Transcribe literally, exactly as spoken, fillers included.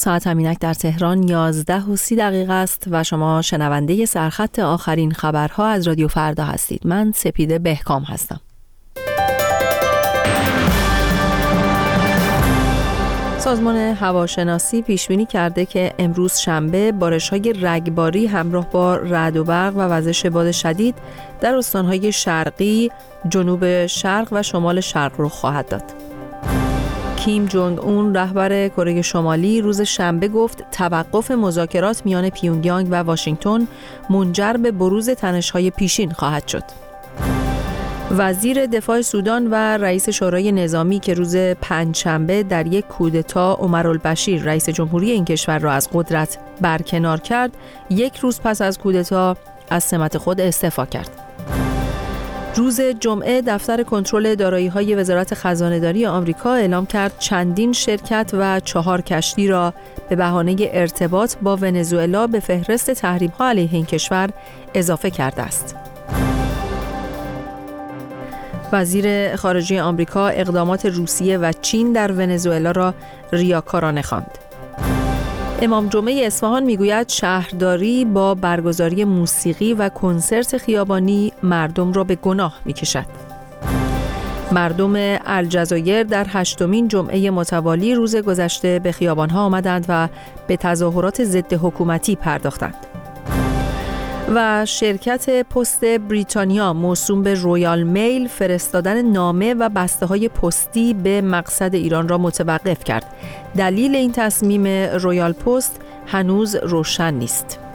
ساعت همینک در تهران یازده و سی دقیقه است و شما شنونده سرخط آخرین خبرها از رادیو فردا هستید. من سپیده بهکام هستم. سازمان هواشناسی پیشبینی کرده که امروز شنبه بارش‌های رگباری همراه با رعد و برق و وزش باد شدید در استان‌های شرقی، جنوب شرق و شمال شرق رخ خواهد داد. کیم جونگ اون رهبر کره شمالی روز شنبه گفت توقف مذاکرات میان پیونگیانگ و واشنگتن منجر به بروز تنش‌های پیشین خواهد شد. وزیر دفاع سودان و رئیس شورای نظامی که روز پنجشنبه در یک کودتا عمرالبشیر رئیس جمهوری این کشور را از قدرت برکنار کرد، یک روز پس از کودتا از سمت خود استعفا کرد. روز جمعه دفتر کنترل دارایی‌های وزارت خزانه‌داری آمریکا اعلام کرد چندین شرکت و چهار کشتی را به بهانه ارتباط با ونزوئلا به فهرست تحریم‌ها علیه این کشور اضافه کرده است. وزیر خارجه آمریکا اقدامات روسیه و چین در ونزوئلا را ریاکارانه خواند. امام جمعه اصفهان میگوید شهرداری با برگزاری موسیقی و کنسرت خیابانی مردم را به گناه میکشد. مردم الجزایر در هشتمین جمعه متوالی روز گذشته به خیابانها آمدند و به تظاهرات ضد حکومتی پرداختند. و شرکت پست بریتانیا موسوم به رویال میل فرستادن نامه و بسته‌های پستی به مقصد ایران را متوقف کرد. دلیل این تصمیم رویال پست هنوز روشن نیست.